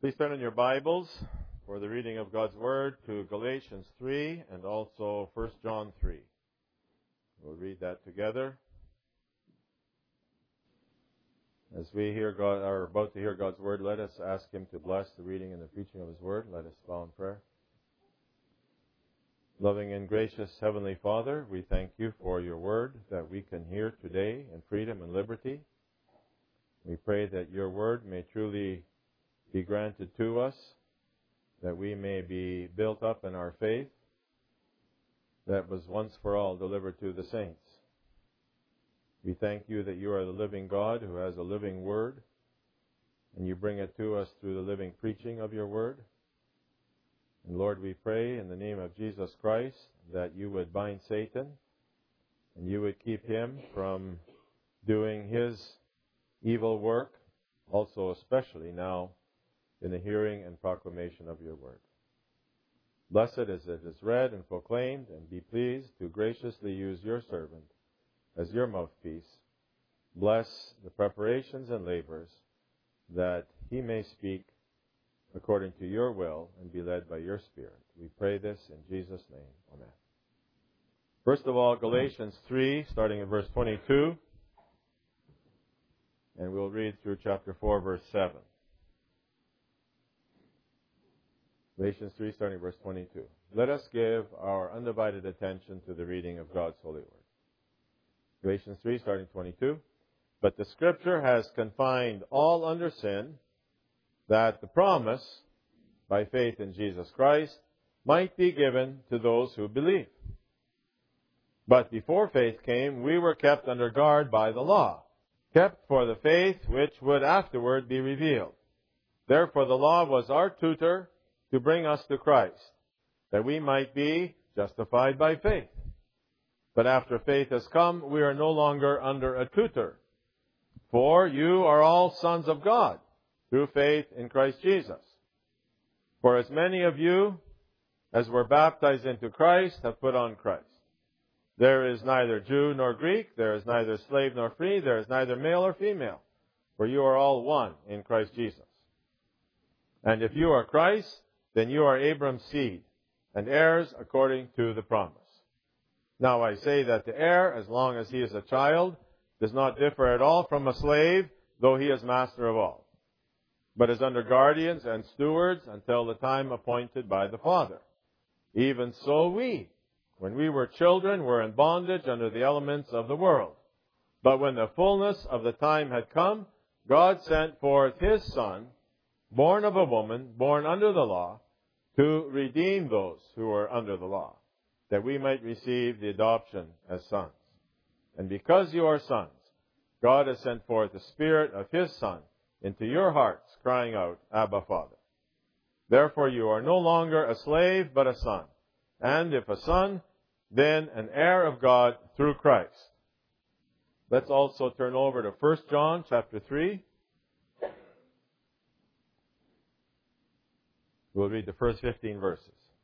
Please turn in your Bibles for the reading of God's Word to Galatians 3 and also 1 John 3. We'll read that together. As we are about to hear God's Word, let us ask Him to bless the reading and the preaching of His Word. Let us bow in prayer. Loving and gracious Heavenly Father, we thank You for Your Word that we can hear today in freedom and liberty. We pray that Your Word may truly be granted to us, that we may be built up in our faith that was once for all delivered to the saints. We thank You that You are the living God who has a living Word, and You bring it to us through the living preaching of Your Word. And Lord, we pray in the name of Jesus Christ that You would bind Satan and You would keep him from doing his evil work, also especially now in the hearing and proclamation of Your Word. Blessed as it is read and proclaimed, and be pleased to graciously use Your servant as Your mouthpiece. Bless the preparations and labors that he may speak according to Your will and be led by Your Spirit. We pray this in Jesus' name. Amen. First of all, Galatians 3, starting in verse 22, and we'll read through chapter 4, verse 7. Galatians 3, starting verse 22. Let us give our undivided attention to the reading of God's holy word. Galatians 3, starting 22. But the Scripture has confined all under sin, that the promise, by faith in Jesus Christ, might be given to those who believe. But before faith came, we were kept under guard by the law, kept for the faith which would afterward be revealed. Therefore the law was our tutor to bring us to Christ, that we might be justified by faith. But after faith has come, we are no longer under a tutor. For you are all sons of God, through faith in Christ Jesus. For as many of you as were baptized into Christ have put on Christ. There is neither Jew nor Greek, there is neither slave nor free, there is neither male or female, for you are all one in Christ Jesus. And if you are Christ, then you are Abraham's seed, and heirs according to the promise. Now I say that the heir, as long as he is a child, does not differ at all from a slave, though he is master of all, but is under guardians and stewards until the time appointed by the Father. Even so we, when we were children, were in bondage under the elements of the world. But when the fullness of the time had come, God sent forth His Son, born of a woman, born under the law, to redeem those who were under the law, that we might receive the adoption as sons. And because you are sons, God has sent forth the Spirit of His Son into your hearts, crying out, Abba, Father. Therefore you are no longer a slave, but a son. And if a son, then an heir of God through Christ. Let's also turn over to 1 John chapter 3. We'll read the first 15 verses.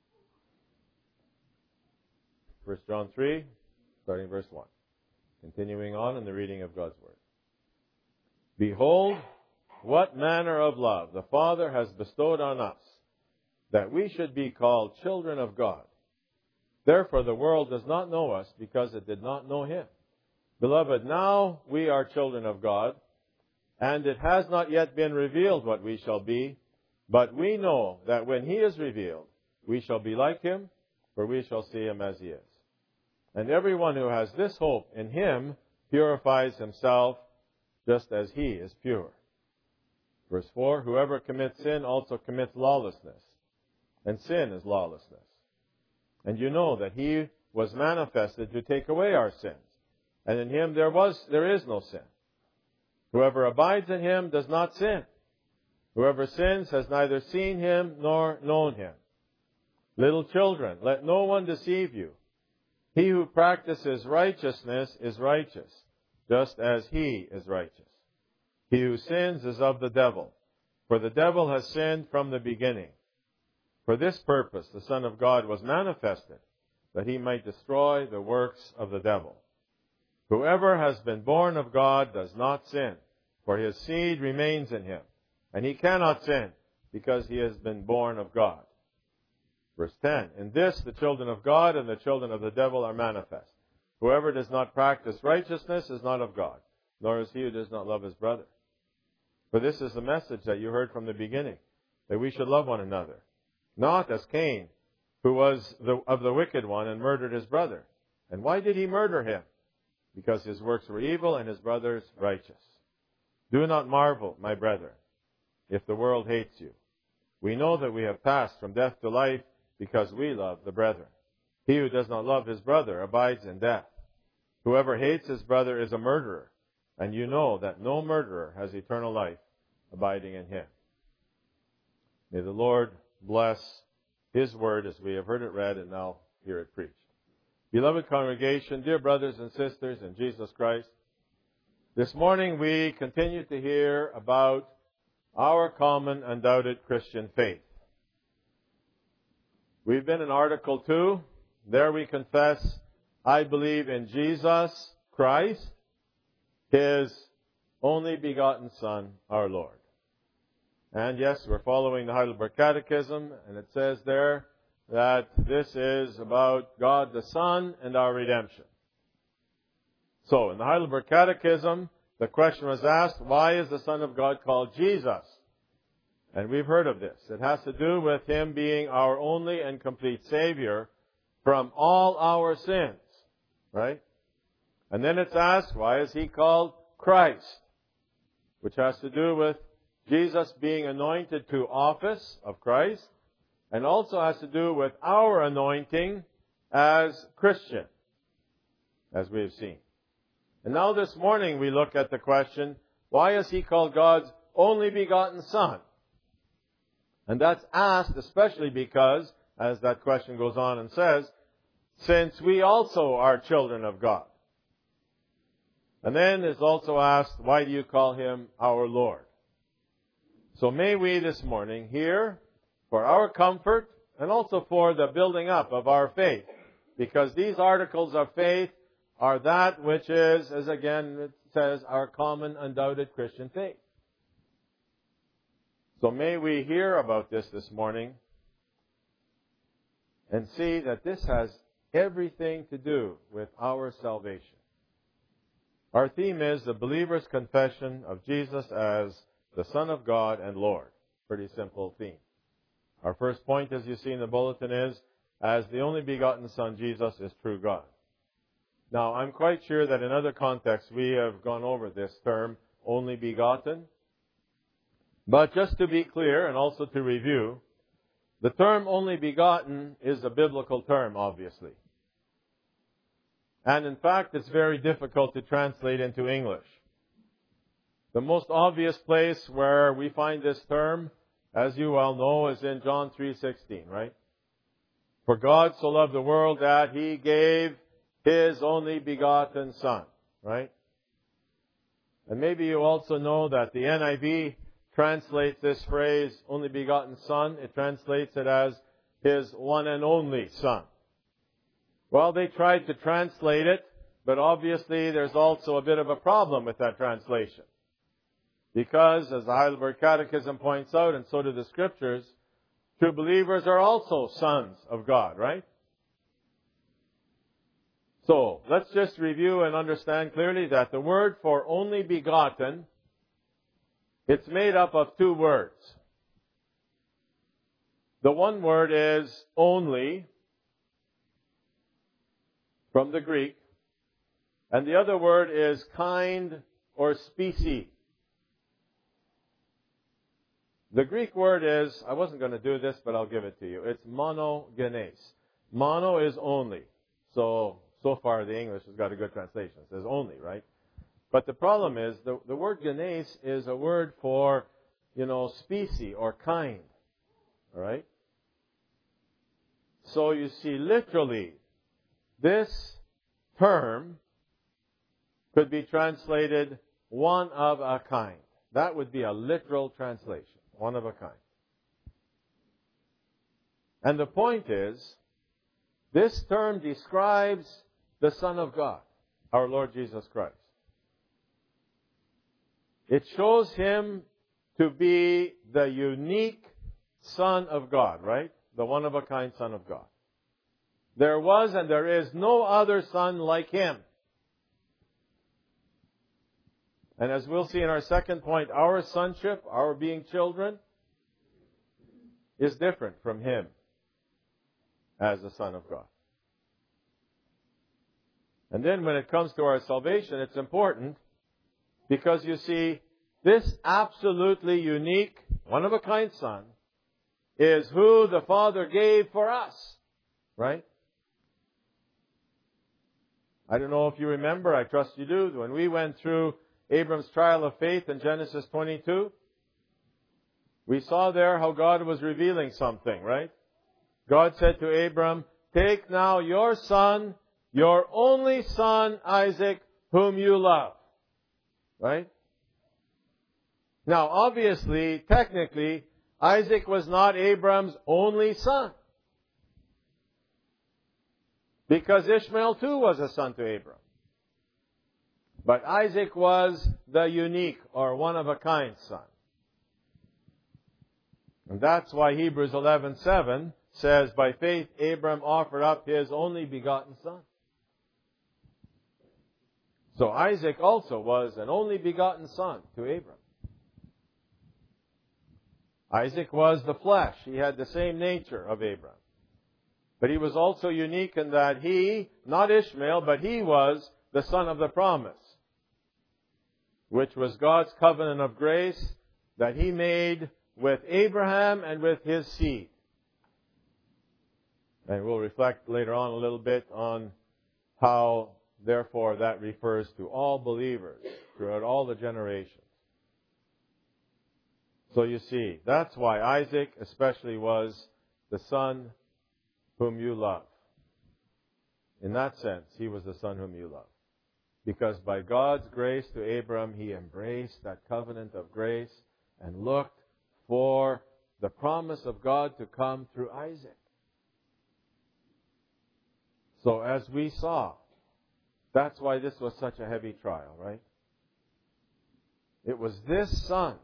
1 John 3, starting verse 1. Continuing on in the reading of God's Word. Behold, what manner of love the Father has bestowed on us, that we should be called children of God. Therefore the world does not know us, because it did not know Him. Beloved, now we are children of God, and it has not yet been revealed what we shall be, but we know that when He is revealed, we shall be like Him, for we shall see Him as He is. And everyone who has this hope in Him purifies himself just as He is pure. Verse 4, whoever commits sin also commits lawlessness, and sin is lawlessness. And you know that He was manifested to take away our sins, and in Him there is no sin. Whoever abides in Him does not sin. Whoever sins has neither seen Him nor known Him. Little children, let no one deceive you. He who practices righteousness is righteous, just as He is righteous. He who sins is of the devil, for the devil has sinned from the beginning. For this purpose the Son of God was manifested, that He might destroy the works of the devil. Whoever has been born of God does not sin, for his seed remains in him, and he cannot sin, because he has been born of God. Verse 10, in this the children of God and the children of the devil are manifest. Whoever does not practice righteousness is not of God, nor is he who does not love his brother. For this is the message that you heard from the beginning, that we should love one another. Not as Cain, who was of the wicked one and murdered his brother. And why did he murder him? Because his works were evil and his brother's righteous. Do not marvel, my brethren, if the world hates you. We know that we have passed from death to life because we love the brethren. He who does not love his brother abides in death. Whoever hates his brother is a murderer, and you know that no murderer has eternal life abiding in him. May the Lord bless his word as we have heard it read and now hear it preached. Beloved congregation, dear brothers and sisters in Jesus Christ, this morning we continue to hear about our common undoubted Christian faith. We've been in Article 2. There we confess, I believe in Jesus Christ, His only begotten Son, our Lord. And yes, we're following the Heidelberg Catechism, and it says there that this is about God the Son and our redemption. So, in the Heidelberg Catechism, the question was asked, why is the Son of God called Jesus? And we've heard of this. It has to do with Him being our only and complete Savior from all our sins, right? And then it's asked, why is He called Christ? Which has to do with Jesus being anointed to office of Christ, and also has to do with our anointing as Christian, as we have seen. And now this morning we look at the question, why is He called God's only begotten Son? And that's asked especially because, as that question goes on and says, since we also are children of God. And then is also asked, why do you call Him our Lord? So may we this morning hear, for our comfort and also for the building up of our faith, because these articles of faith are that which is, as again it says, our common undoubted Christian faith. So may we hear about this morning and see that this has everything to do with our salvation. Our theme is the believer's confession of Jesus as the Son of God and Lord. Pretty simple theme. Our first point, as you see in the bulletin, is as the only begotten Son, Jesus is true God. Now, I'm quite sure that in other contexts we have gone over this term, only begotten. But just to be clear and also to review, the term only begotten is a biblical term, obviously. And in fact, it's very difficult to translate into English. The most obvious place where we find this term, as you well know, is in John 3:16, right? For God so loved the world that He gave His only begotten Son, right? And maybe you also know that the NIV translates this phrase, only begotten Son, it translates it as His one and only Son. Well, they tried to translate it, but obviously there's also a bit of a problem with that translation. Because, as the Heidelberg Catechism points out, and so do the Scriptures, true believers are also sons of God, right? So, let's just review and understand clearly that the word for only begotten, it's made up of two words. The one word is only, from the Greek, and the other word is kind or species. The Greek word is, I wasn't going to do this, but I'll give it to you. It's monogenes. Mono is only. So far the English has got a good translation. It says only, right? But the problem is, the word genes is a word for, species or kind. All right? So you see, literally, this term could be translated one of a kind. That would be a literal translation. One of a kind. And the point is, this term describes the Son of God, our Lord Jesus Christ. It shows Him to be the unique Son of God, right? The one-of-a-kind Son of God. There was and there is no other Son like Him. And as we'll see in our second point, our sonship, our being children, is different from Him as the Son of God. And then when it comes to our salvation, it's important because you see, this absolutely unique, one-of-a-kind Son is who the Father gave for us. Right? I don't know if you remember, I trust you do, when we went through Abram's trial of faith in Genesis 22, we saw there how God was revealing something, right? God said to Abram, "Take now your son, your only son, Isaac, whom you love." Right? Now, obviously, technically, Isaac was not Abram's only son. Because Ishmael too was a son to Abram. But Isaac was the unique or one-of-a-kind son. And that's why Hebrews 11:7 says, "By faith Abram offered up his only begotten son." So Isaac also was an only begotten son to Abram. Isaac was the flesh. He had the same nature of Abram. But he was also unique in that he, not Ishmael, but he was the son of the promise, which was God's covenant of grace that He made with Abraham and with his seed. And we'll reflect later on a little bit on how, therefore, that refers to all believers throughout all the generations. So you see, that's why Isaac especially was the son whom you love. In that sense, he was the son whom you love. Because by God's grace to Abram, he embraced that covenant of grace and looked for the promise of God to come through Isaac. So as we saw, that's why this was such a heavy trial, right? It was this son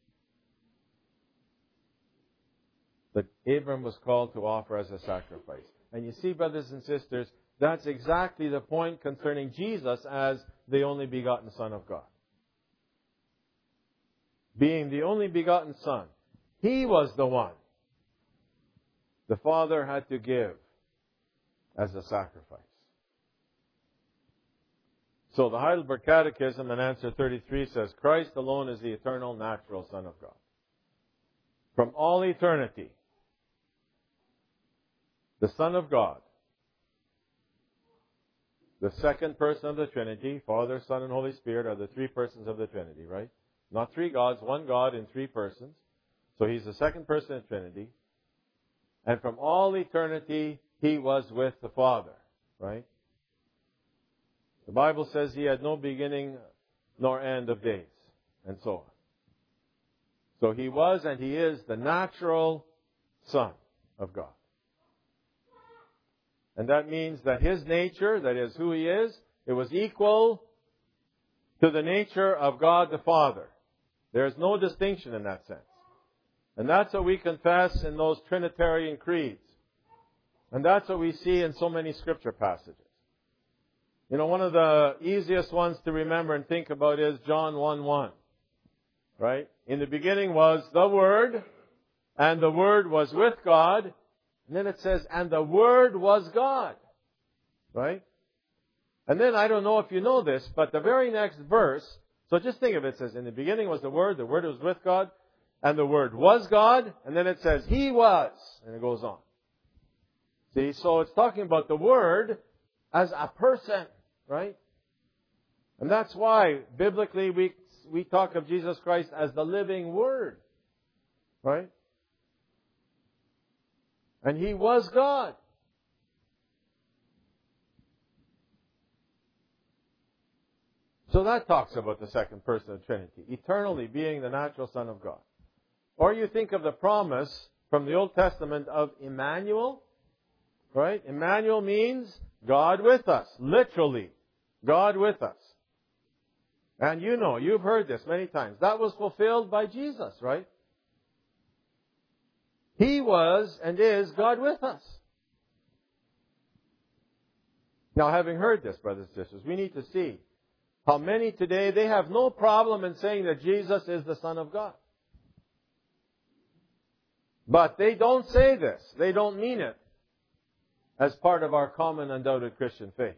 that Abram was called to offer as a sacrifice. And you see, brothers and sisters, that's exactly the point concerning Jesus as the only begotten Son of God. Being the only begotten Son, He was the one the Father had to give as a sacrifice. So the Heidelberg Catechism in answer 33 says, "Christ alone is the eternal, natural Son of God. From all eternity, the Son of God, the second person of the Trinity, Father, Son, and Holy Spirit are the three persons of the Trinity, right? Not three gods, one God in three persons. So He's the second person of the Trinity. And from all eternity, He was with the Father, right? The Bible says He had no beginning nor end of days, and so on. So He was and He is the natural Son of God. And that means that His nature, that is who He is, it was equal to the nature of God the Father. There is no distinction in that sense. And that's what we confess in those Trinitarian creeds. And that's what we see in so many Scripture passages. You know, one of the easiest ones to remember and think about is John 1:1. Right? In the beginning was the Word, and the Word was with God. And then it says, and the Word was God. Right? And then, I don't know if you know this, but the very next verse, so just think of it, it says, in the beginning was the Word was with God, and the Word was God, and then it says, He was, and it goes on. See, so it's talking about the Word as a person, right? And that's why, biblically, we talk of Jesus Christ as the living Word, right? And He was God. So that talks about the second person of the Trinity, eternally being the natural Son of God. Or you think of the promise from the Old Testament of Emmanuel, right? Emmanuel means God with us, literally, God with us. And you know, you've heard this many times. That was fulfilled by Jesus, right? He was and is God with us. Now, having heard this, brothers and sisters, we need to see how many today, they have no problem in saying that Jesus is the Son of God. But they don't say this. They don't mean it as part of our common undoubted Christian faith.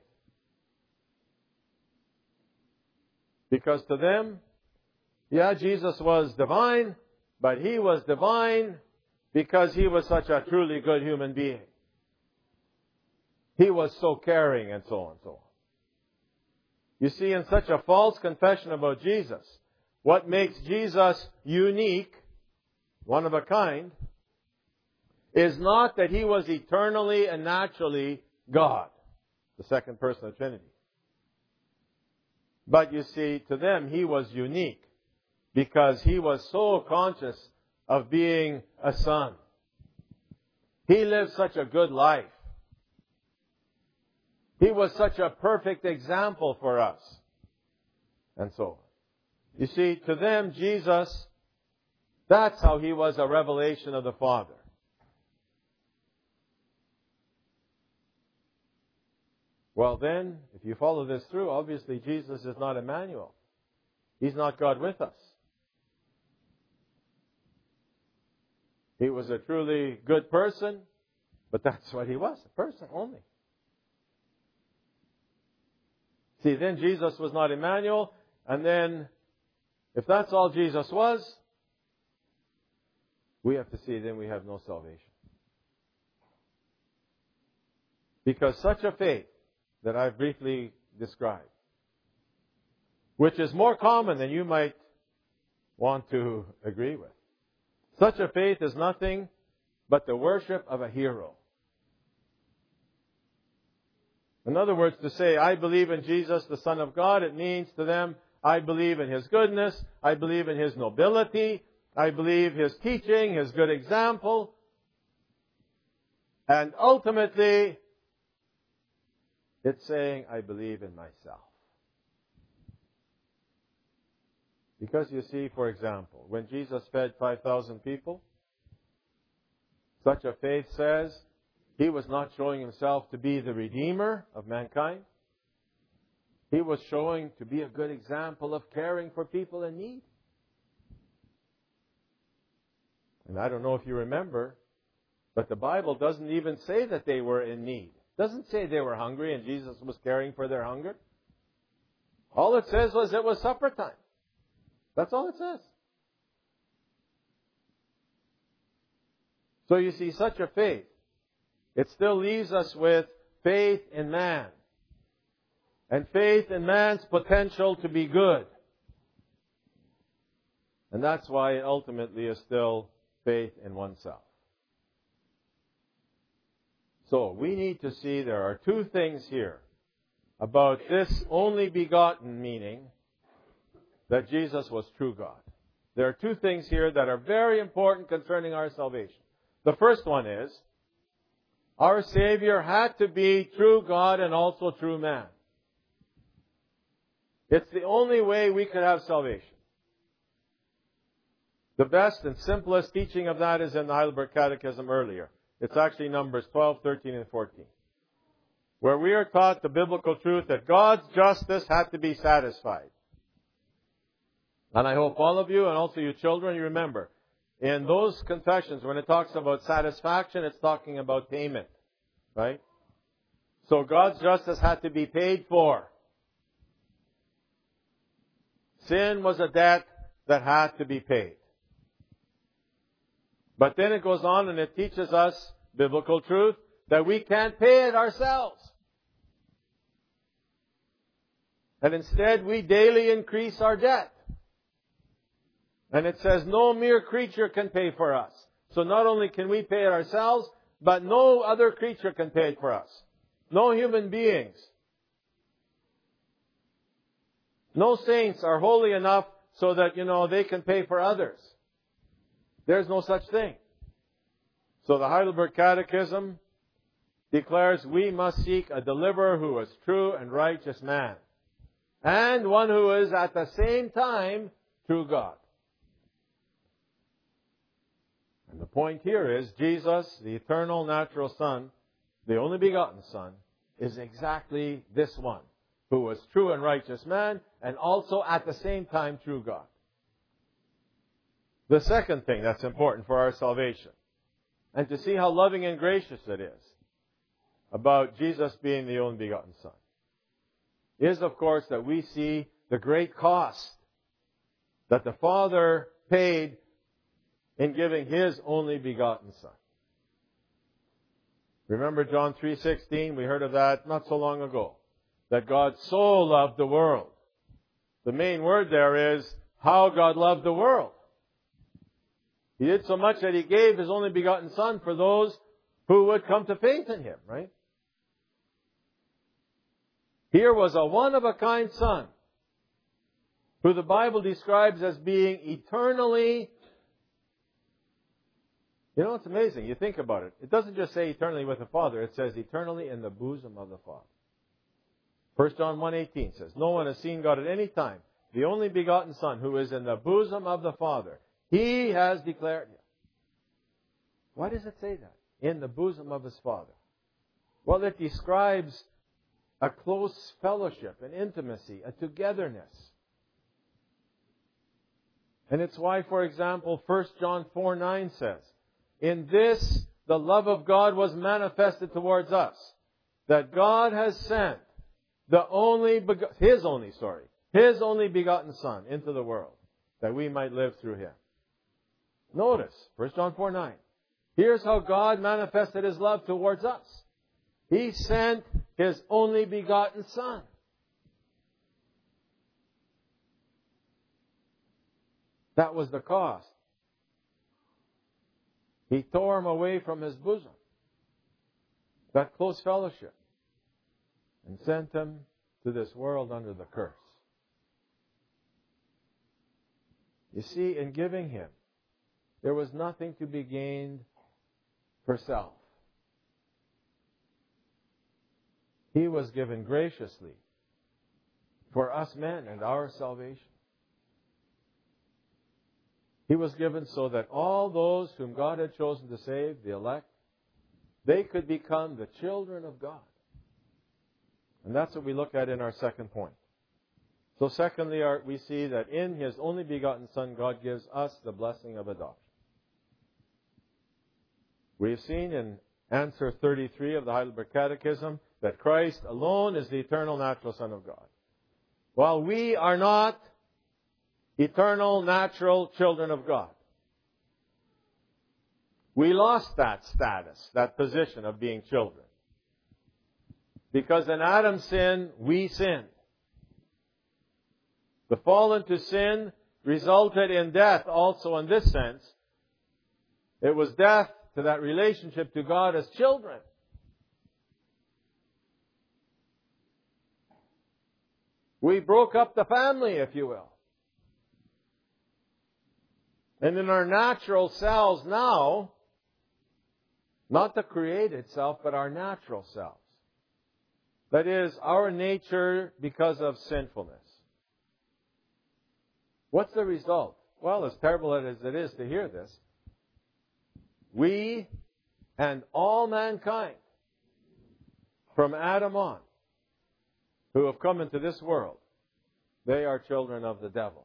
Because to them, yeah, Jesus was divine, but He was divine because He was such a truly good human being. He was so caring and so on and so on. You see, in such a false confession about Jesus, what makes Jesus unique, one of a kind, is not that He was eternally and naturally God, the second person of the Trinity. But you see, to them, He was unique because He was so conscious of being a Son. He lived such a good life. He was such a perfect example for us. And so on. You see, to them, Jesus, that's how He was a revelation of the Father. Well then, if you follow this through, obviously Jesus is not Emmanuel. He's not God with us. He was a truly good person, but that's what He was, a person only. See, then Jesus was not Emmanuel, and then, if that's all Jesus was, we have to see then we have no salvation. Because such a faith that I've briefly described, which is more common than you might want to agree with, such a faith is nothing but the worship of a hero. In other words, to say, I believe in Jesus, the Son of God, it means to them, I believe in His goodness, I believe in His nobility, I believe His teaching, His good example, and ultimately, it's saying, I believe in myself. Because you see, for example, when Jesus fed 5,000 people, such a faith says, He was not showing Himself to be the Redeemer of mankind. He was showing to be a good example of caring for people in need. And I don't know if you remember, but the Bible doesn't even say that they were in need. It doesn't say they were hungry and Jesus was caring for their hunger. All it says was it was supper time. That's all it says. So you see, such a faith, it still leaves us with faith in man. And faith in man's potential to be good. And that's why it ultimately is still faith in oneself. So we need to see there are two things here about this only begotten, meaning that Jesus was true God. There are two things here that are very important concerning our salvation. The first one is, our Savior had to be true God and also true man. It's the only way we could have salvation. The best and simplest teaching of that is in the Heidelberg Catechism earlier. It's actually Numbers 12, 13, and 14. Where we are taught the biblical truth that God's justice had to be satisfied. And I hope all of you and also you children, you remember, in those confessions, when it talks about satisfaction, it's talking about payment. Right? So God's justice had to be paid for. Sin was a debt that had to be paid. But then it goes on and it teaches us biblical truth that we can't pay it ourselves. And instead we daily increase our debt. And it says no mere creature can pay for us. So not only can we pay it ourselves, but no other creature can pay it for us. No human beings. No saints are holy enough so that, they can pay for others. There's no such thing. So the Heidelberg Catechism declares we must seek a deliverer who is true and righteous man. And one who is at the same time true God. And the point here is Jesus, the eternal natural Son, the only begotten Son, is exactly this one, who was true and righteous man, and also at the same time true God. The second thing that's important for our salvation, and to see how loving and gracious it is about Jesus being the only begotten Son, is, of course, that we see the great cost that the Father paid in giving His only begotten Son. Remember John 3:16? We heard of that not so long ago. That God so loved the world. The main word there is how God loved the world. He did so much that He gave His only begotten Son for those who would come to faith in Him, right? Here was a one-of-a-kind Son who the Bible describes as being eternally... You know, it's amazing. You think about it. It doesn't just say eternally with the Father. It says eternally in the bosom of the Father. 1 John 1:18 says, no one has seen God at any time. The only begotten Son who is in the bosom of the Father, He has declared Him. Why does it say that? In the bosom of His Father. Well, it describes a close fellowship, an intimacy, a togetherness. And it's why, for example, 1 John 4:9 says, in this the love of God was manifested towards us, that God has sent His only begotten Son into the world, that we might live through Him. Notice, 1 John 4:9. Here's how God manifested His love towards us. He sent His only begotten Son. That was the cost. He tore Him away from His bosom, that close fellowship, and sent Him to this world under the curse. You see, in giving Him, there was nothing to be gained for self. He was given graciously for us men and our salvation. He was given so that all those whom God had chosen to save, the elect, they could become the children of God. And that's what we look at in our second point. So secondly, we see that in His only begotten Son, God gives us the blessing of adoption. We've seen in answer 33 of the Heidelberg Catechism that Christ alone is the eternal natural Son of God. While we are not eternal natural children of God, we lost that status, that position of being children. Because in Adam's sin, we sinned. The fall into sin resulted in death also in this sense. It was death to that relationship to God as children. We broke up the family, if you will. And in our natural selves now, not the created self, but our natural selves. That is, our nature because of sinfulness. What's the result? Well, as terrible as it is to hear this, we and all mankind, from Adam on, who have come into this world, they are children of the devil.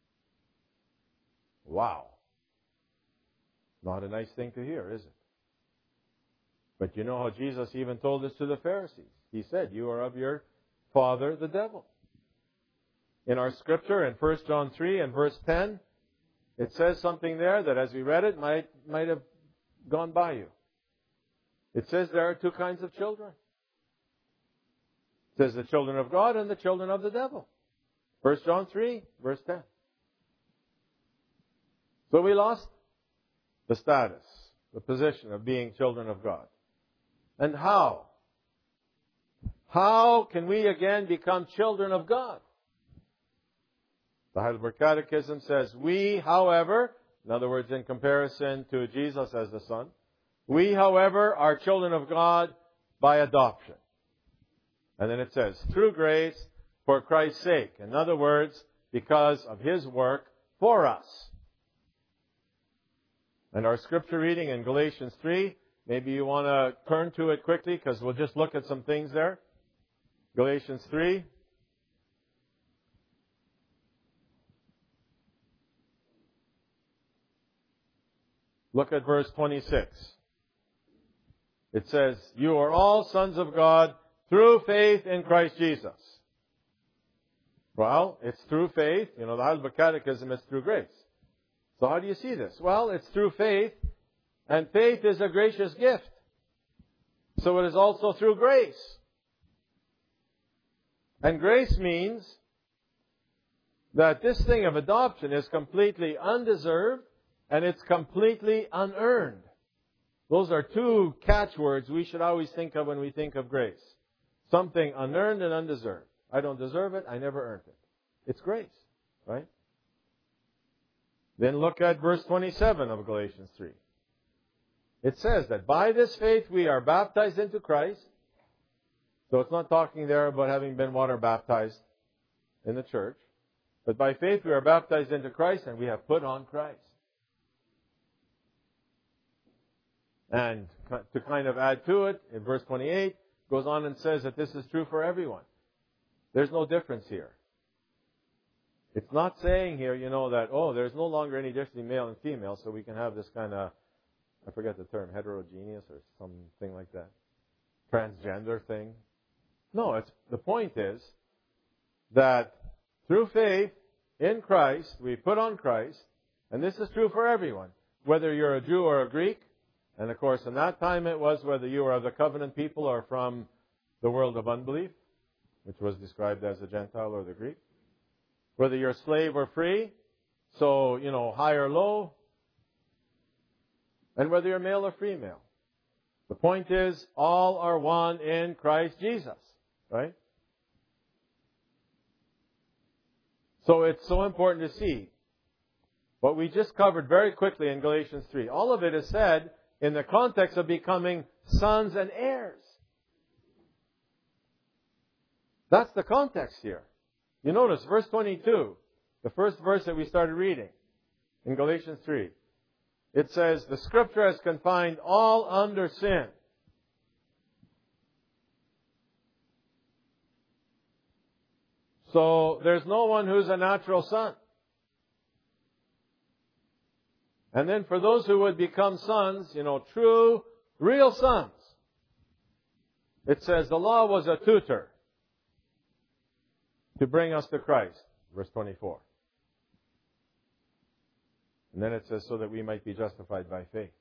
Wow. Not a nice thing to hear, is it? But you know how Jesus even told this to the Pharisees. He said, you are of your father, the devil. In our scripture, in 1 John 3 and verse 10, it says something there that as we read it might have gone by you. It says there are two kinds of children. It says the children of God and the children of the devil. 1 John 3, verse 10. So we lost the status, the position of being children of God. And how? How can we again become children of God? The Heidelberg Catechism says, we, however, in other words, in comparison to Jesus as the Son, we, however, are children of God by adoption. And then it says, through grace, for Christ's sake. In other words, because of His work for us. And our scripture reading in Galatians 3, maybe you want to turn to it quickly because we'll just look at some things there. Galatians 3. Look at verse 26. It says, you are all sons of God through faith in Christ Jesus. Well, it's through faith. You know, the Heidelberg Catechism is through grace. So how do you see this? Well, it's through faith, and faith is a gracious gift. So it is also through grace. And grace means that this thing of adoption is completely undeserved and it's completely unearned. Those are two catchwords we should always think of when we think of grace. Something unearned and undeserved. I don't deserve it, I never earned it. It's grace, right? Then look at verse 27 of Galatians 3. It says that by this faith we are baptized into Christ. So it's not talking there about having been water baptized in the church. But by faith we are baptized into Christ and we have put on Christ. And to kind of add to it, in verse 28, goes on and says that this is true for everyone. There's no difference here. It's not saying here, that, there's no longer any difference between male and female, so we can have this kind of, I forget the term, heterogeneous or something like that. Transgender thing. No, the point is that through faith in Christ, we put on Christ, and this is true for everyone, whether you're a Jew or a Greek. And of course, in that time it was whether you were of the covenant people or from the world of unbelief, which was described as the Gentile or the Greek. Whether you're slave or free, so, high or low, and whether you're male or female. The point is, all are one in Christ Jesus, right? So it's so important to see what we just covered very quickly in Galatians 3. All of it is said in the context of becoming sons and heirs. That's the context here. You notice verse 22, the first verse that we started reading in Galatians 3. It says, the Scripture has confined all under sin. So there's no one who's a natural son. And then for those who would become sons, true, real sons, it says the law was a tutor to bring us to Christ. Verse 24. And then it says, so that we might be justified by faith.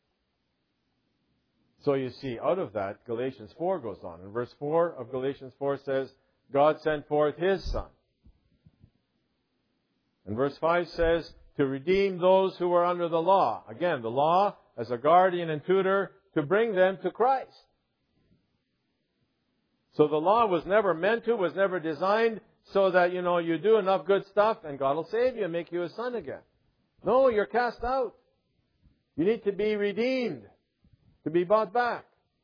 So you see, out of that, Galatians 4 goes on. And verse 4 of Galatians 4 says, God sent forth His Son. And verse 5 says, to redeem those who were under the law. Again, the law as a guardian and tutor to bring them to Christ. So the law was never designed so that, you do enough good stuff and God will save you and make you a son again. No, you're cast out. You need to be redeemed, to be bought back.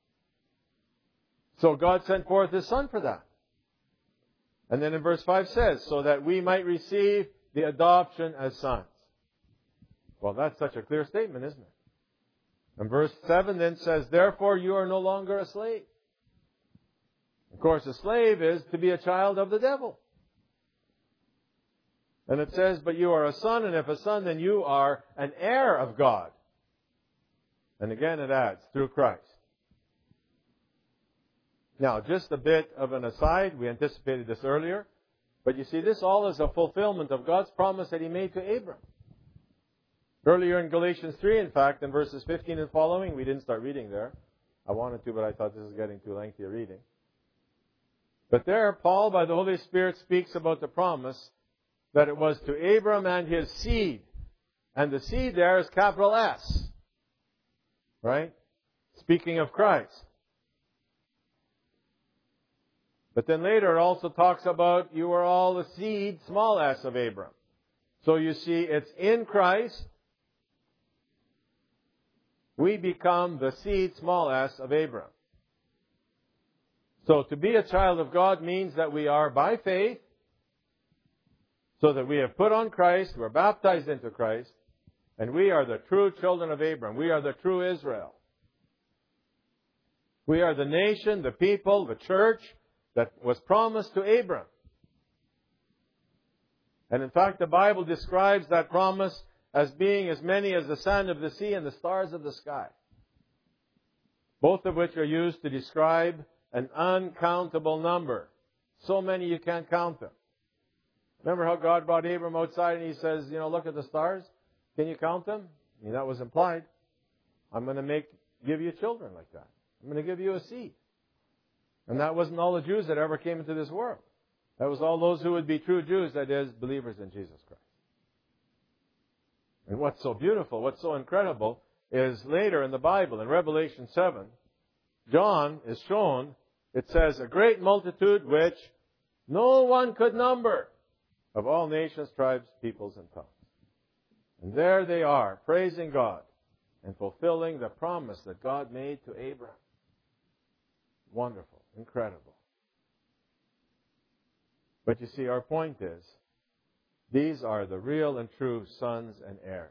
So God sent forth His Son for that. And then in verse 5 says, so that we might receive the adoption as sons. Well, that's such a clear statement, isn't it? And verse 7 then says, therefore you are no longer a slave. Of course, a slave is to be a child of the devil. And it says, but you are a son, and if a son, then you are an heir of God. And again it adds, through Christ. Now, just a bit of an aside, we anticipated this earlier, but you see, this all is a fulfillment of God's promise that He made to Abram. Earlier in Galatians 3, in fact, in verses 15 and following, we didn't start reading there. I wanted to, but I thought this was getting too lengthy a reading. But there, Paul, by the Holy Spirit, speaks about the promise that it was to Abram and his seed. And the seed there is capital S. Right? Speaking of Christ. But then later it also talks about you are all the seed, small s, of Abram. So you see, it's in Christ we become the seed, small s, of Abram. So to be a child of God means that we are by faith, so that we have put on Christ, we're baptized into Christ, And we are the true children of Abraham. We are the true Israel. We are the nation, the people, the church that was promised to Abraham. And in fact, the Bible describes that promise as being as many as the sand of the sea and the stars of the sky. Both of which are used to describe an uncountable number. So many you can't count them. Remember how God brought Abram outside and He says, look at the stars. Can you count them? I mean, that was implied. I'm going to give you children like that. I'm going to give you a seed. And that wasn't all the Jews that ever came into this world. That was all those who would be true Jews, that is, believers in Jesus Christ. And what's so beautiful, what's so incredible, is later in the Bible, in Revelation 7, John is shown, it says, a great multitude which no one could number, of all nations, tribes, peoples, and tongues. And there they are, praising God and fulfilling the promise that God made to Abraham. Wonderful, incredible. But you see, our point is, these are the real and true sons and heirs.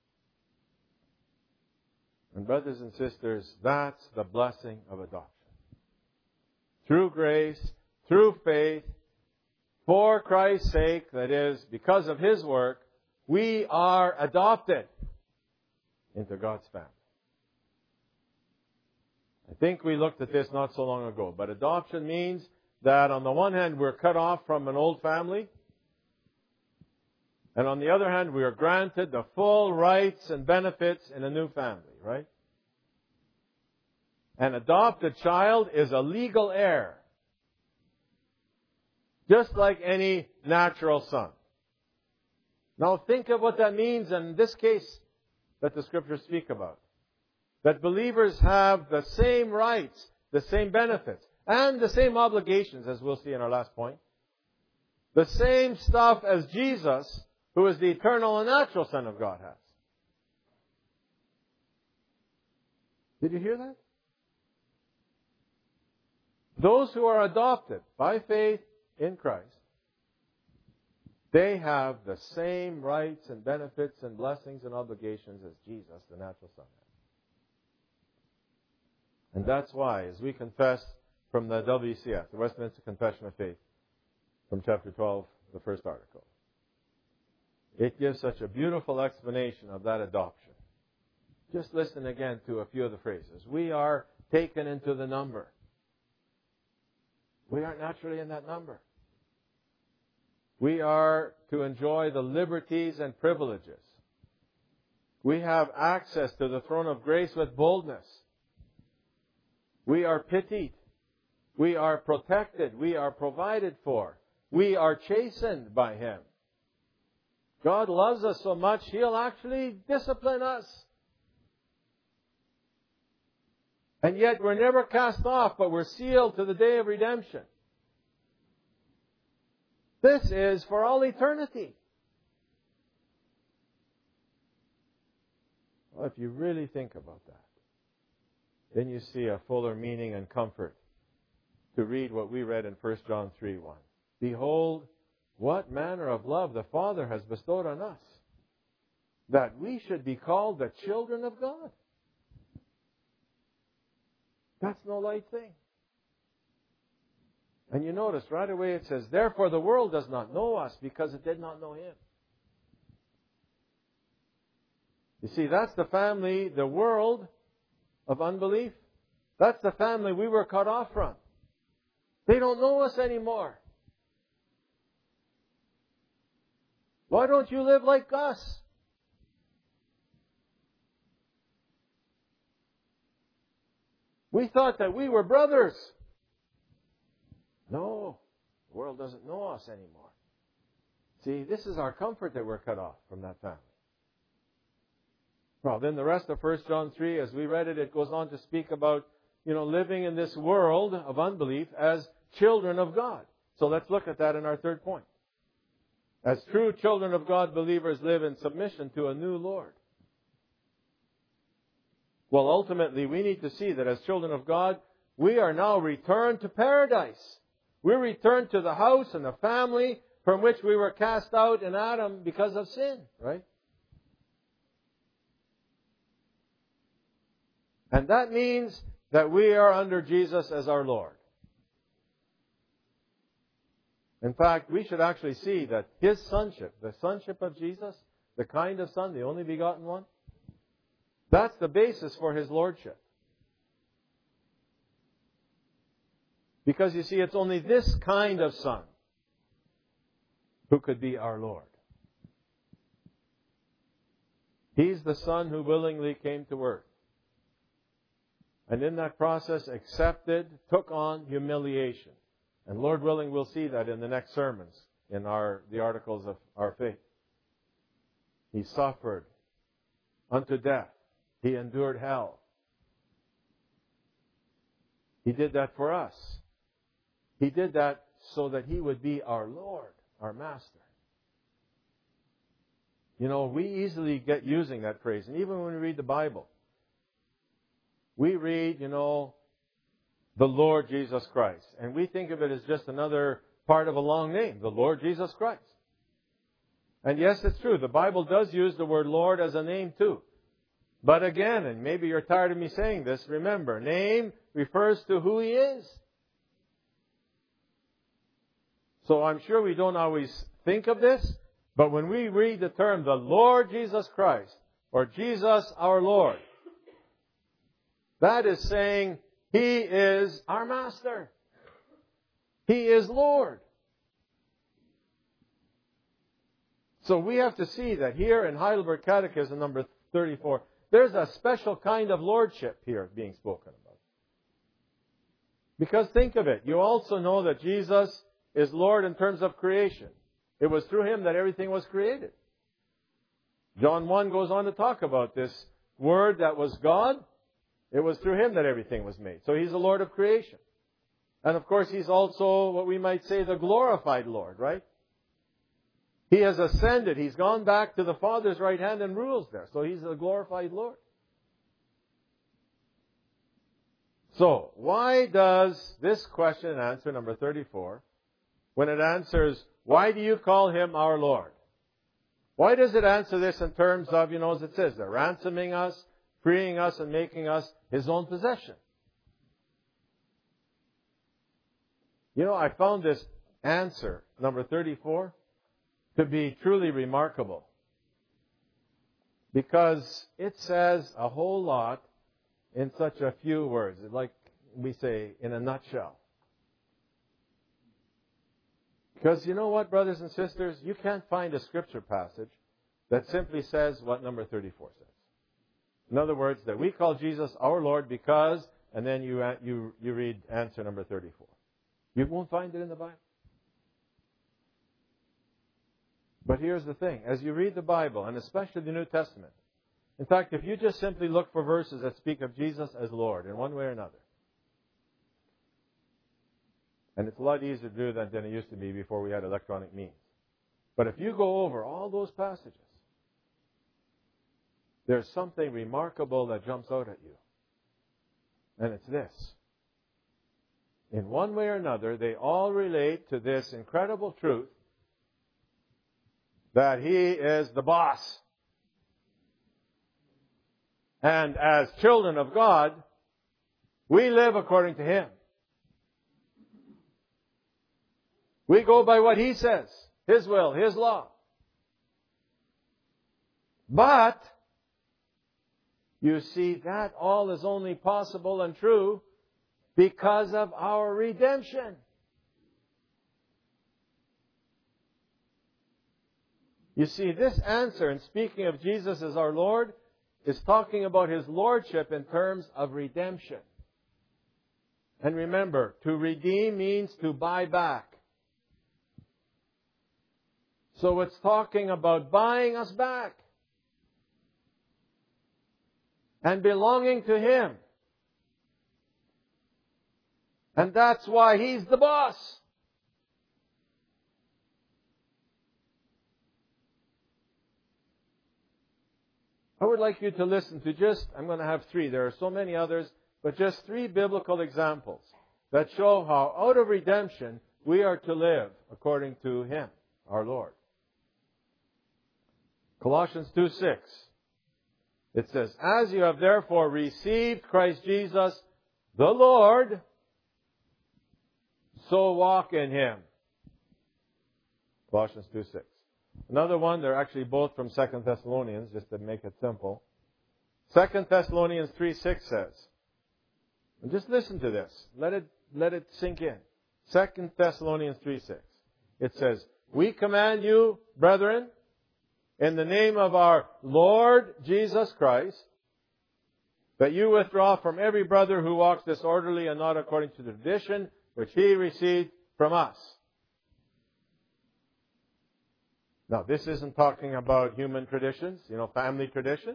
And brothers and sisters, that's the blessing of adoption. Through grace, through faith, for Christ's sake, that is, because of His work, we are adopted into God's family. I think we looked at this not so long ago, but adoption means that on the one hand we're cut off from an old family, and on the other hand we are granted the full rights and benefits in a new family, right? An adopted child is a legal heir, just like any natural son. Now think of what that means in this case that the Scriptures speak about. That believers have the same rights, the same benefits, and the same obligations, as we'll see in our last point. The same stuff as Jesus, who is the eternal and natural Son of God, has. Did you hear that? Those who are adopted by faith in Christ, they have the same rights and benefits and blessings and obligations as Jesus, the natural Son, has. And that's why, as we confess from the WCF, the Westminster Confession of Faith, from chapter 12, the first article, it gives such a beautiful explanation of that adoption. Just listen again to a few of the phrases. We are taken into the number. We aren't naturally in that number. We are to enjoy the liberties and privileges. We have access to the throne of grace with boldness. We are pitied. We are protected. We are provided for. We are chastened by Him. God loves us so much, He'll actually discipline us. And yet we're never cast off, but we're sealed to the day of redemption. This is for all eternity. Well, if you really think about that, then you see a fuller meaning and comfort to read what we read in 1 John 3:1. Behold, what manner of love the Father has bestowed on us, that we should be called the children of God. That's no light thing. And you notice right away it says, therefore the world does not know us because it did not know Him. You see, that's the family, the world of unbelief. That's the family we were cut off from. They don't know us anymore. Why don't you live like us? We thought that we were brothers. No, the world doesn't know us anymore. See, this is our comfort that we're cut off from that family. Well, then the rest of 1 John 3, as we read it, it goes on to speak about, living in this world of unbelief as children of God. So let's look at that in our third point. As true children of God, believers live in submission to a new Lord. Well, ultimately, we need to see that as children of God, we are now returned to paradise. We're returned to the house and the family from which we were cast out in Adam because of sin, right? And that means that we are under Jesus as our Lord. In fact, we should actually see that His sonship, the sonship of Jesus, the kind of Son, the only begotten one, that's the basis for His Lordship. Because you see, it's only this kind of Son who could be our Lord. He's the Son who willingly came to earth. And in that process accepted, took on humiliation. And Lord willing, we'll see that in the next sermons, in the articles of our faith. He suffered unto death. He endured hell. He did that for us. He did that so that He would be our Lord, our Master. You know, we easily get using that phrase. And even when we read the Bible, we read, you know, the Lord Jesus Christ. And we think of it as just another part of a long name, the Lord Jesus Christ. And yes, it's true. The Bible does use the word Lord as a name too. But again, and maybe you're tired of me saying this, remember, name refers to who He is. So I'm sure we don't always think of this, but when we read the term, the Lord Jesus Christ, or Jesus our Lord, that is saying He is our Master. He is Lord. So we have to see that here in Heidelberg Catechism number 34, there's a special kind of lordship here being spoken about. Because think of it, you also know that Jesus is Lord in terms of creation. It was through Him that everything was created. John 1 goes on to talk about this Word that was God. It was through Him that everything was made. So He's the Lord of creation. And of course, He's also what we might say the glorified Lord, right? He has ascended. He's gone back to the Father's right hand and rules there. So He's the glorified Lord. So, why does this question answer, number 34, when it answers, why do you call Him our Lord? Why does it answer this in terms of, as it says, they're ransoming us, freeing us, and making us His own possession? I found this answer, number 34, to be truly remarkable. Because it says a whole lot in such a few words. Like we say, in a nutshell. Because you know what, brothers and sisters? You can't find a scripture passage that simply says what number 34 says. In other words, that we call Jesus our Lord because, and then you read answer number 34. You won't find it in the Bible. But here's the thing. As you read the Bible, and especially the New Testament, in fact, if you just simply look for verses that speak of Jesus as Lord in one way or another, and it's a lot easier to do that than it used to be before we had electronic means. But if you go over all those passages, there's something remarkable that jumps out at you. And it's this. In one way or another, they all relate to this incredible truth that He is the boss. And as children of God, we live according to Him. We go by what He says, His will, His law. But, you see, that all is only possible and true because of our redemption. You see, this answer, in speaking of Jesus as our Lord, is talking about His Lordship in terms of redemption. And remember, to redeem means to buy back. So it's talking about buying us back and belonging to Him. And that's why He's the boss. I would like you to listen to I'm going to have 3. There are so many others, but just 3 biblical examples that show how out of redemption we are to live according to Him, our Lord. Colossians 2:6. It says, as you have therefore received Christ Jesus, the Lord, so walk in Him. Colossians 2:6. Another one, they're actually both from 2 Thessalonians, just to make it simple. 2 Thessalonians 3:6 says, and just listen to this. Let it sink in. 2 Thessalonians 3:6. It says, we command you, brethren, in the name of our Lord Jesus Christ, that you withdraw from every brother who walks disorderly and not according to the tradition which he received from us. Now, this isn't talking about human traditions, family traditions.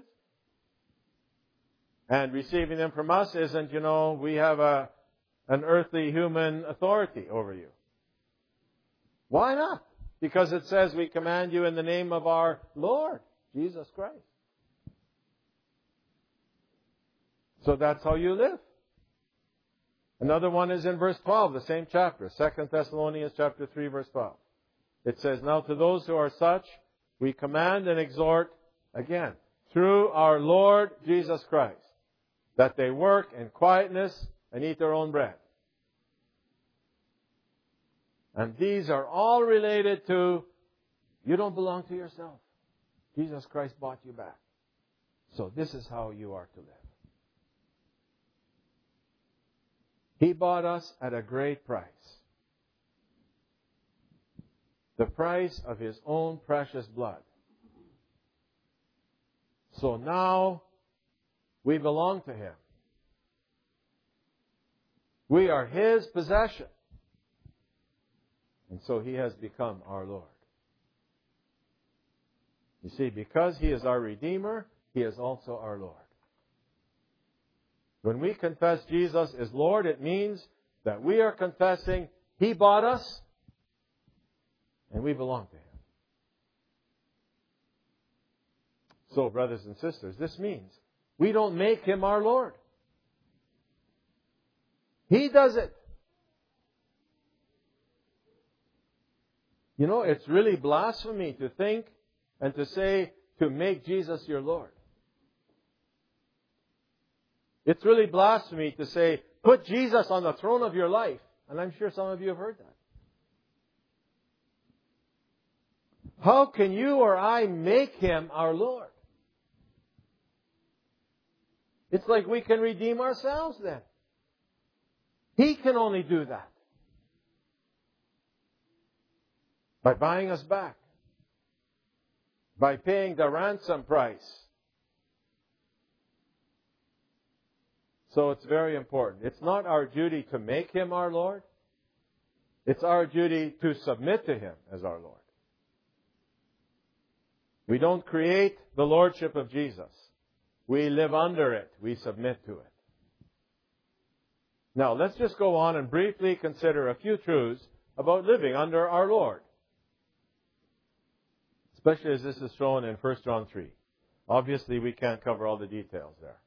And receiving them from us isn't, we have an earthly human authority over you. Why not? Because it says we command you in the name of our Lord, Jesus Christ. So that's how you live. Another one is in verse 12, the same chapter, 2 Thessalonians chapter 3, verse 12. It says, now to those who are such, we command and exhort, again, through our Lord Jesus Christ, that they work in quietness and eat their own bread. And these are all related to, you don't belong to yourself. Jesus Christ bought you back. So this is how you are to live. He bought us at a great price. The price of His own precious blood. So now we belong to Him. We are His possession. And so He has become our Lord. You see, because He is our Redeemer, He is also our Lord. When we confess Jesus is Lord, it means that we are confessing He bought us and we belong to Him. So, brothers and sisters, this means we don't make Him our Lord. He does it. It's really blasphemy to think and to say to make Jesus your Lord. It's really blasphemy to say, put Jesus on the throne of your life. And I'm sure some of you have heard that. How can you or I make Him our Lord? It's like we can redeem ourselves then. He can only do that. By buying us back. By paying the ransom price. So it's very important. It's not our duty to make Him our Lord. It's our duty to submit to Him as our Lord. We don't create the Lordship of Jesus. We live under it. We submit to it. Now, let's just go on and briefly consider a few truths about living under our Lord. Especially as this is shown in 1 John 3. Obviously, we can't cover all the details there.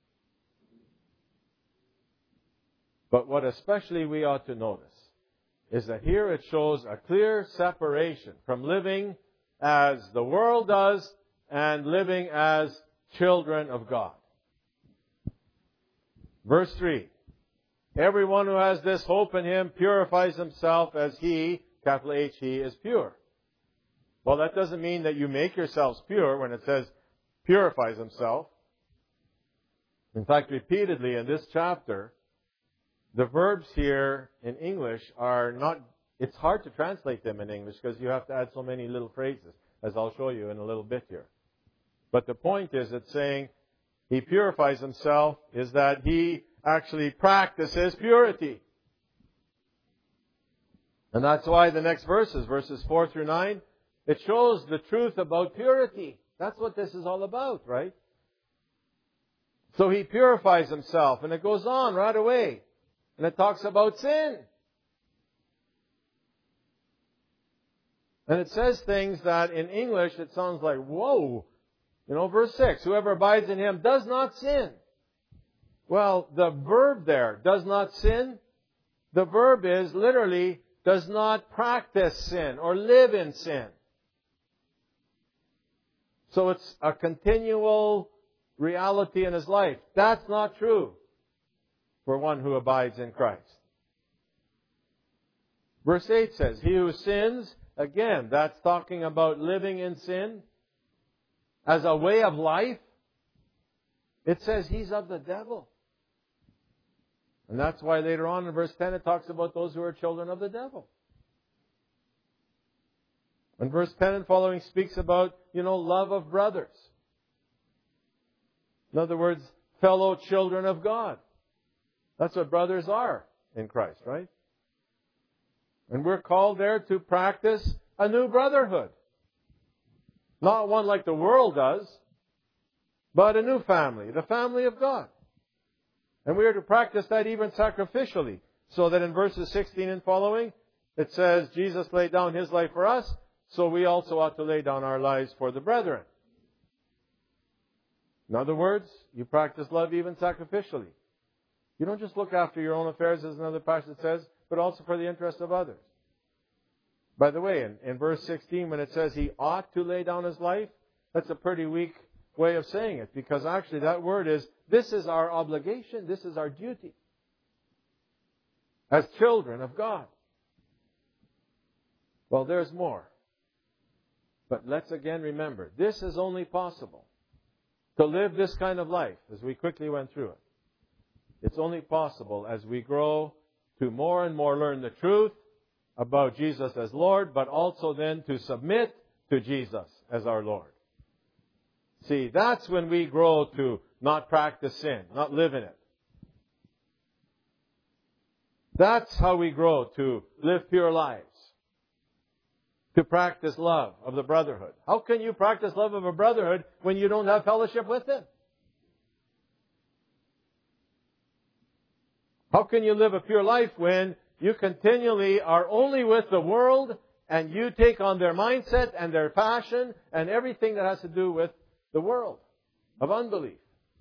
But what especially we ought to notice is that here it shows a clear separation from living as the world does and living as children of God. Verse 3. Everyone who has this hope in Him purifies himself as He, capital H, He, is pure. Well, that doesn't mean that you make yourselves pure when it says purifies himself. In fact, repeatedly in this chapter, the verbs here in English are not, it's hard to translate them in English because you have to add so many little phrases, as I'll show you in a little bit here. But the point is, it's saying He purifies himself is that He actually practices purity. And that's why the next verses 4 through 9, it shows the truth about purity. That's what this is all about, right? So He purifies Himself, and it goes on right away. And it talks about sin. And it says things that in English it sounds like, whoa. Verse 6, whoever abides in Him does not sin. Well, the verb there, does not sin, the verb is literally does not practice sin or live in sin. So it's a continual reality in his life. That's not true for one who abides in Christ. Verse 8 says, he who sins, again, that's talking about living in sin as a way of life. It says he's of the devil. And that's why later on in verse 10 it talks about those who are children of the devil. And verse 10 and following speaks about, love of brothers. In other words, fellow children of God. That's what brothers are in Christ, right? And we're called there to practice a new brotherhood. Not one like the world does, but a new family, the family of God. And we are to practice that even sacrificially. So that in verses 16 and following, it says, Jesus laid down His life for us, so we also ought to lay down our lives for the brethren. In other words, you practice love even sacrificially. You don't just look after your own affairs, as another passage says, but also for the interest of others. By the way, in verse 16, when it says he ought to lay down his life, that's a pretty weak way of saying it, because actually that word is, this is our obligation, this is our duty as children of God. Well, there's more. But let's again remember, this is only possible to live this kind of life, as we quickly went through it. It's only possible as we grow to more and more learn the truth about Jesus as Lord, but also then to submit to Jesus as our Lord. See, that's when we grow to not practice sin, not live in it. That's how we grow to live pure lives, to practice love of the brotherhood. How can you practice love of a brotherhood when you don't have fellowship with them? How can you live a pure life when you continually are only with the world and you take on their mindset and their passion and everything that has to do with the world of unbelief?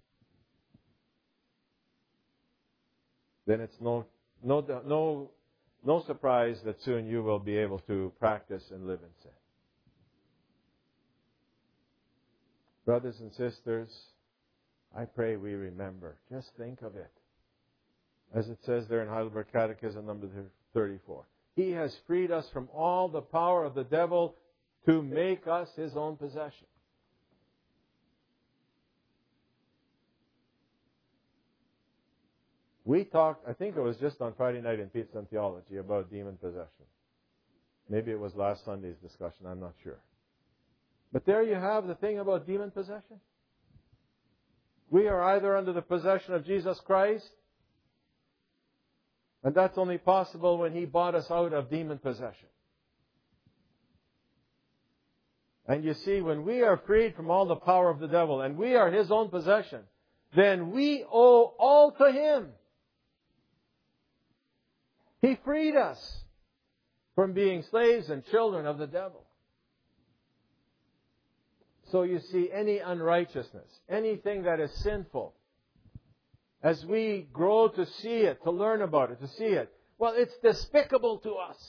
Then it's no surprise that soon you will be able to practice and live in sin. Brothers and sisters, I pray we remember. Just think of it. As it says there in Heidelberg Catechism number 34. He has freed us from all the power of the devil to make us His own possession. We talked, I think it was just on Friday night in Pizza and Theology, about demon possession. Maybe it was last Sunday's discussion, I'm not sure. But there you have the thing about demon possession. We are either under the possession of Jesus Christ, and that's only possible when He bought us out of demon possession. And you see, when we are freed from all the power of the devil and we are His own possession, then we owe all to Him. He freed us from being slaves and children of the devil. So you see, any unrighteousness, anything that is sinful, as we grow to see it, to learn about it, to see it, well, it's despicable to us.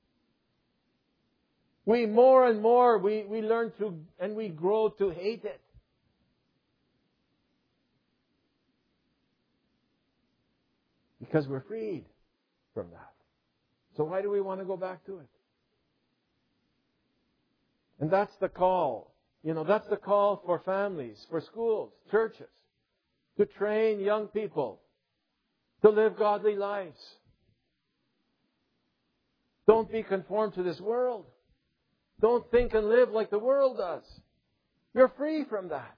We more and more, we learn to, and we grow to hate it. Because we're freed from that. So why do we want to go back to it? And that's the call. That's the call for families, for schools, churches, to train young people to live godly lives. Don't be conformed to this world. Don't think and live like the world does. You're free from that.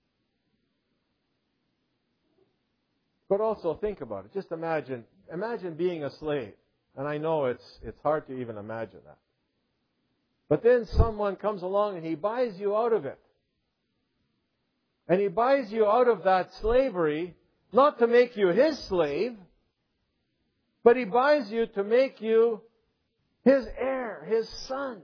But also think about it. Just imagine being a slave. And I know it's hard to even imagine that. But then someone comes along and he buys you out of it. And he buys you out of that slavery, not to make you his slave, but he buys you to make you his heir, his son.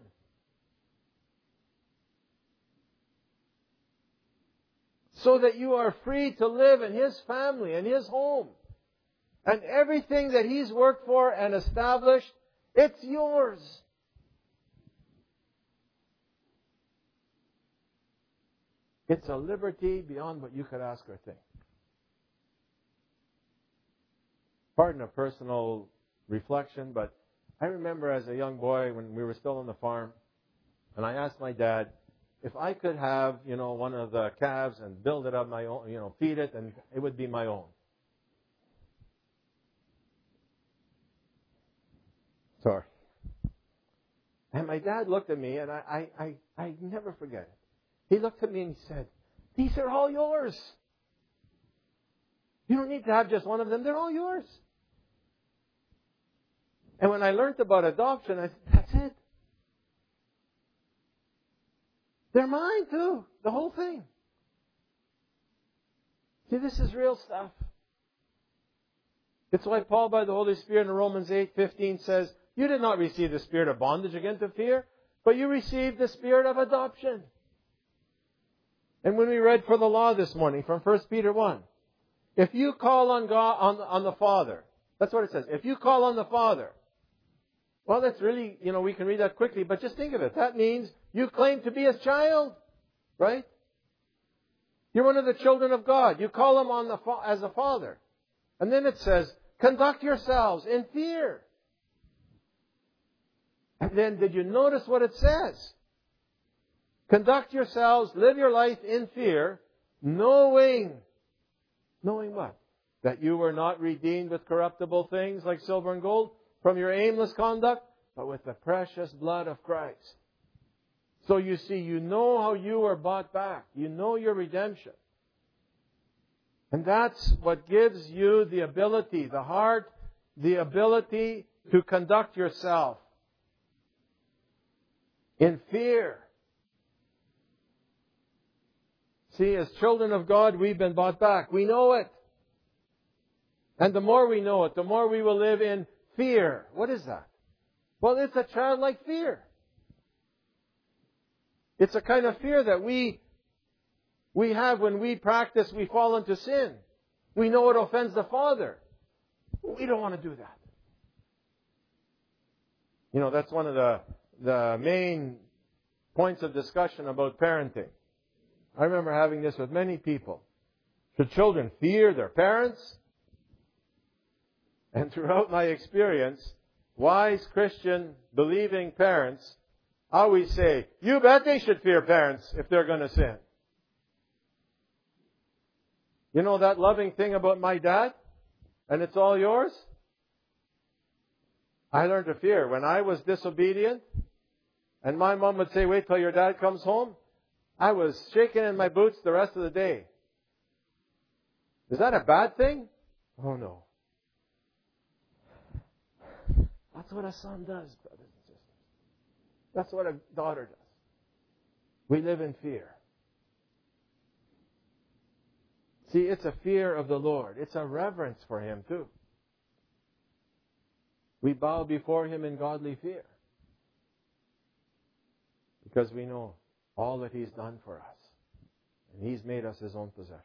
So that you are free to live in his family and his home. And everything that he's worked for and established, it's yours. It's a liberty beyond what you could ask or think. Pardon a personal reflection, but I remember as a young boy when we were still on the farm, and I asked my dad if I could have, one of the calves and build it up my own, feed it, and it would be my own. Sorry. And my dad looked at me, and I never forget it. He looked at me and he said, "These are all yours. You don't need to have just one of them. They're all yours." And when I learned about adoption, I said, that's it. They're mine too. The whole thing. See, this is real stuff. It's why Paul, by the Holy Spirit, in Romans 8:15 says, "You did not receive the spirit of bondage again to fear, but you received the spirit of adoption." And when we read for the law this morning from 1 Peter 1, if you call on God, on the Father, that's what it says. If you call on the Father, well, that's really, we can read that quickly, but just think of it. That means you claim to be His child, right? You're one of the children of God. You call Him as a Father. And then it says, conduct yourselves in fear. And then did you notice what it says? Conduct yourselves, live your life in fear, knowing what? That you were not redeemed with corruptible things like silver and gold from your aimless conduct, but with the precious blood of Christ. So you see, you know how you were bought back. You know your redemption. And that's what gives you the ability, the heart, the ability to conduct yourself in fear. See, as children of God, we've been bought back. We know it. And the more we know it, the more we will live in fear. What is that? Well, it's a childlike fear. It's a kind of fear that we have when we practice, we fall into sin. We know it offends the Father. We don't want to do that. That's one of the main points of discussion about parenting. I remember having this with many people. Should children fear their parents? And throughout my experience, wise Christian believing parents always say, you bet they should fear parents if they're going to sin. You know that loving thing about my dad? And it's all yours? I learned to fear. When I was disobedient, and my mom would say, wait till your dad comes home, I was shaking in my boots the rest of the day. Is that a bad thing? Oh no. That's what a son does, brothers and sisters. That's what a daughter does. We live in fear. See, it's a fear of the Lord. It's a reverence for Him too. We bow before Him in godly fear. Because we know all that He's done for us. And He's made us His own possession.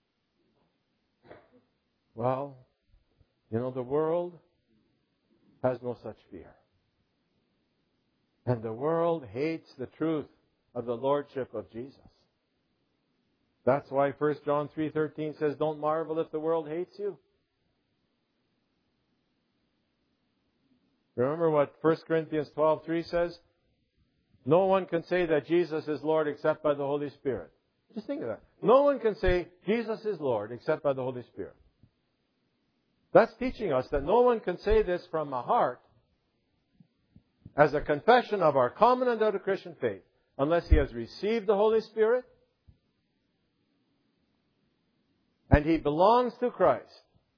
Well, the world has no such fear. And the world hates the truth of the Lordship of Jesus. That's why 1 John 3:13 says, don't marvel if the world hates you. Remember what 1 Corinthians 12:3 says? No one can say that Jesus is Lord except by the Holy Spirit. Just think of that. No one can say Jesus is Lord except by the Holy Spirit. That's teaching us that no one can say this from a heart as a confession of our common and undoubted Christian faith unless he has received the Holy Spirit and he belongs to Christ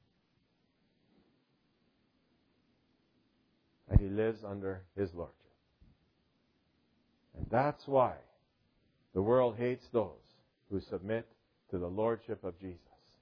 and he lives under His Lordship. And that's why the world hates those who submit to the Lordship of Jesus.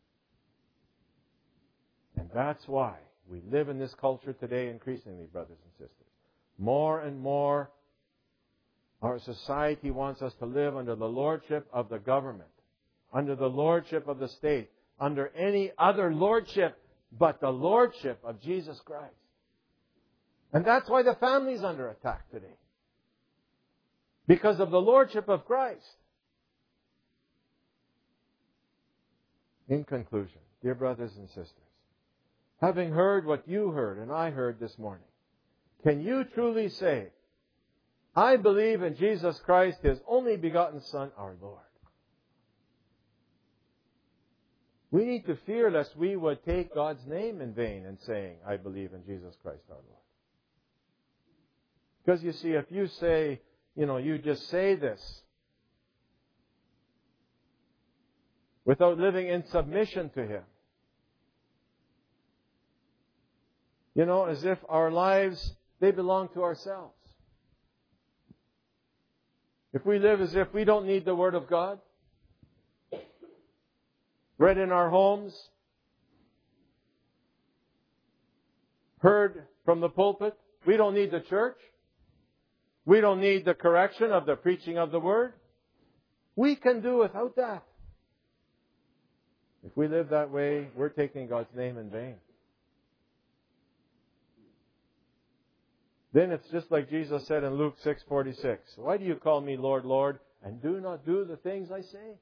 And that's why we live in this culture today increasingly, brothers and sisters. More and more, our society wants us to live under the lordship of the government, under the lordship of the state, under any other lordship but the lordship of Jesus Christ. And that's why the family's under attack today. Because of the lordship of Christ. In conclusion, dear brothers and sisters, having heard what you heard and I heard this morning, can you truly say, I believe in Jesus Christ, His only begotten Son, our Lord? We need to fear lest we would take God's name in vain in saying, I believe in Jesus Christ, our Lord. Because you see, if you say, you just say this without living in submission to Him, as if our lives, they belong to ourselves. If we live as if we don't need the Word of God, read in our homes, heard from the pulpit, we don't need the church, we don't need the correction of the preaching of the Word, we can do without that. If we live that way, we're taking God's name in vain. Then it's just like Jesus said in Luke 6:46. Why do you call me Lord, Lord, and do not do the things I say?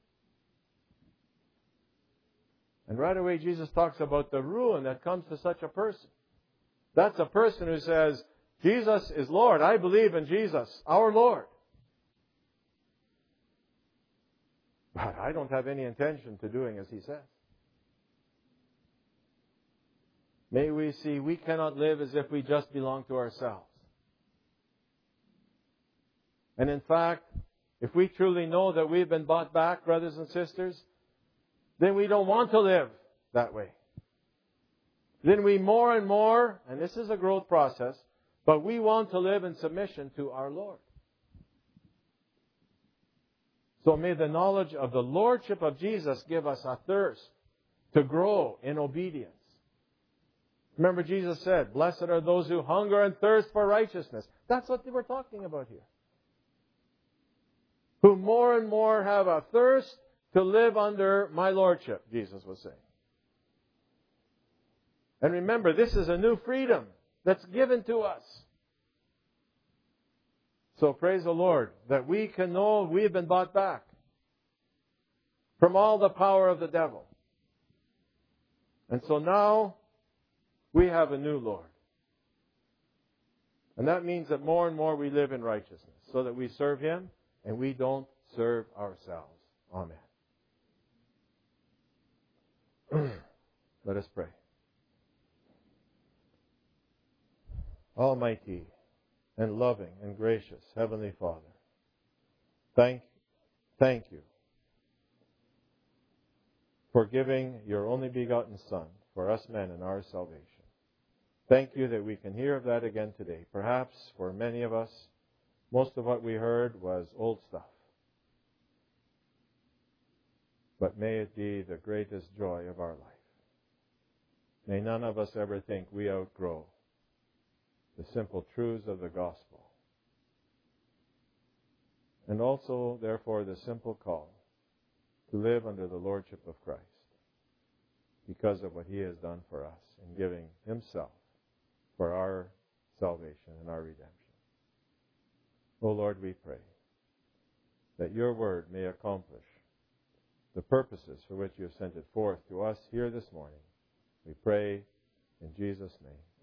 And right away Jesus talks about the ruin that comes to such a person. That's a person who says, Jesus is Lord. I believe in Jesus, our Lord. But I don't have any intention to doing as He says. May we see we cannot live as if we just belong to ourselves. And in fact, if we truly know that we've been bought back, brothers and sisters, then we don't want to live that way. Then we more and more, and this is a growth process, but we want to live in submission to our Lord. So may the knowledge of the Lordship of Jesus give us a thirst to grow in obedience. Remember Jesus said, blessed are those who hunger and thirst for righteousness. That's what we're talking about here. Who more and more have a thirst to live under my Lordship, Jesus was saying. And remember, this is a new freedom that's given to us. So praise the Lord that we can know we've been bought back from all the power of the devil. And so now we have a new Lord. And that means that more and more we live in righteousness so that we serve Him and we don't serve ourselves. Amen. Let us pray. Almighty and loving and gracious Heavenly Father, thank you for giving your only begotten Son for us men in our salvation. Thank you that we can hear of that again today. Perhaps for many of us, most of what we heard was old stuff. But may it be the greatest joy of our life. May none of us ever think we outgrow the simple truths of the gospel. And also, therefore, the simple call to live under the Lordship of Christ because of what He has done for us in giving Himself for our salvation and our redemption. O Lord, we pray that your word may accomplish the purposes for which you have sent it forth to us here this morning. We pray in Jesus' name.